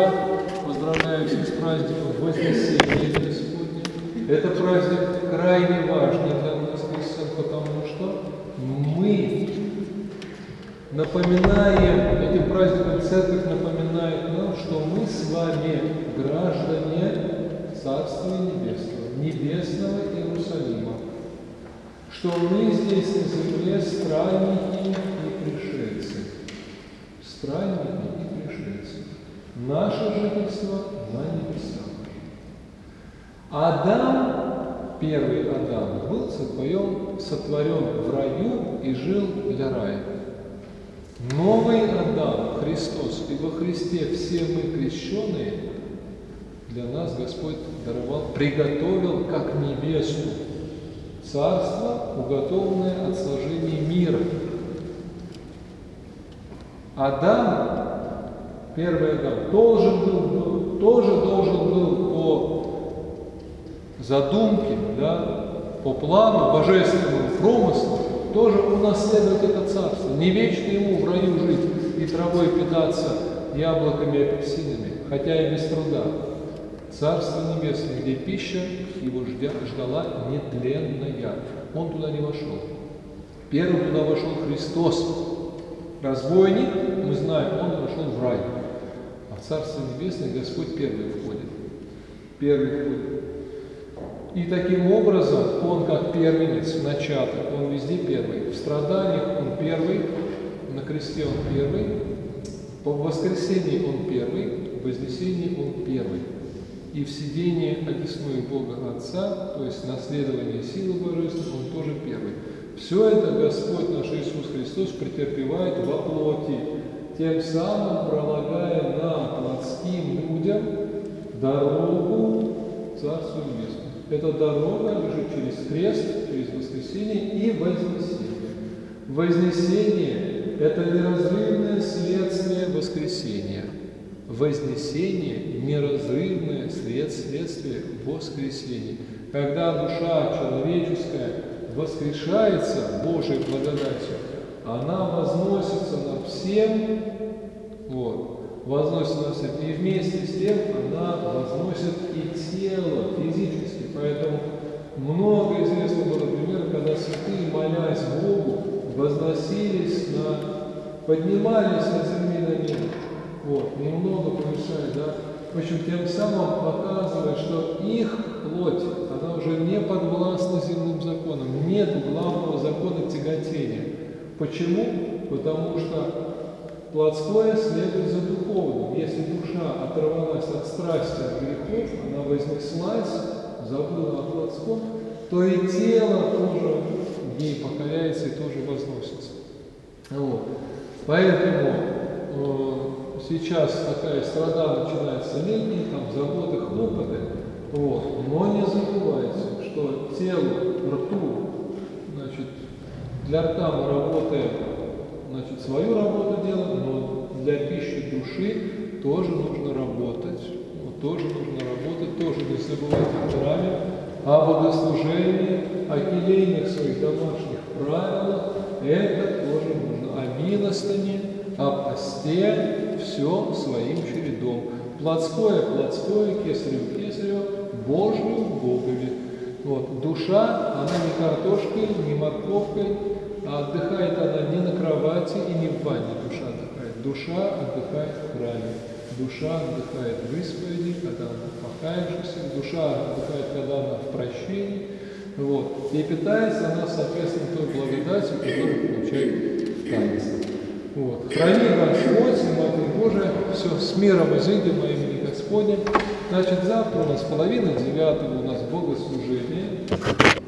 среда. Поздравляю всех с праздником Вознесения Господня. Это праздник крайне важный для нас, христиан, потому что мы напоминаем, этим праздником Церковь напоминает нам, что мы с вами граждане Царствия Небесного, Небесного Иерусалима, что мы здесь на земле странники и пришельцы. Странники и пришельцы. Наше жительство на небесах. Адам, первый Адам, был сотворен в раю и жил для рая. Новый Адам, Христос, и во Христе все мы крещенные, для нас Господь даровал, приготовил как невесту царство, уготованное от сложения мира. Адам, первый Адам, тоже должен был по задумке, по плану, божественному промыслу, тоже унаследовать это царство. Не вечно ему в раю жить и травой питаться, яблоками и апельсинами, хотя и без труда. Царство Небесное, где пища его ждала нетленная. Он туда не вошел. Первым туда вошел Христос. Разбойник, мы знаем, он вошел в рай. А в Царство Небесное Господь первый входит. И таким образом он как первенец, начаток, он везде первый. В страданиях он первый, на кресте он первый, в воскресении он первый, в вознесении он первый. И в сидении одесную Бога Отца, то есть наследование силы Божественной, он тоже первый. Все это Господь наш Иисус Христос претерпевает во плоти, тем самым пролагая нам, плотским людям, дорогу к Царству Небесному. Эта дорога лежит через крест, через воскресение и вознесение. Вознесение – это неразрывное следствие воскресения. Вознесение – неразрывное следствие воскресения. Когда душа человеческая воскрешается Божьей благодатью, она возносится над всем, возносится над всем, и вместе с тем она возносит и тело физически. Поэтому много известно было примеров, когда святые, молясь Богу, поднимались на земле на небо. Немного повышая, В общем, тем самым показывая, что их плоть, она уже не подвластна земным законам. Нет главного закона тяготения. Почему? Потому что плотское следует за духовным. Если душа оторвалась от страсти, от грехов, она вознеслась, забыла о плотском, то и тело тоже ей покоряется и тоже возносится. Поэтому сейчас такая страда начинается летняя, заботы, хлопоты, но не забывайте, что телу, рту, для рта мы работаем, свою работу делаем, но для пищи души тоже нужно работать. Тоже не забывайте о храме, о богослужении, о келейных своих домашних правилах, это тоже нужно. О милостыне, о посте, все своим чередом. Плотское, кесарево, Божию, Богови. Душа, она не картошкой, не морковкой, а отдыхает она не на кровати и не в ванне душа отдыхает. Душа отдыхает в храме. Душа отдыхает в исповеди, когда она покаявшаяся, душа отдыхает, когда она в прощении. И питается она, соответственно, той благодатью, которую получает в таинстве. Храни Господь, и Матерь Божия, все, с миром изыдем во имени Господня. Завтра у нас 8:30 у нас богослужение.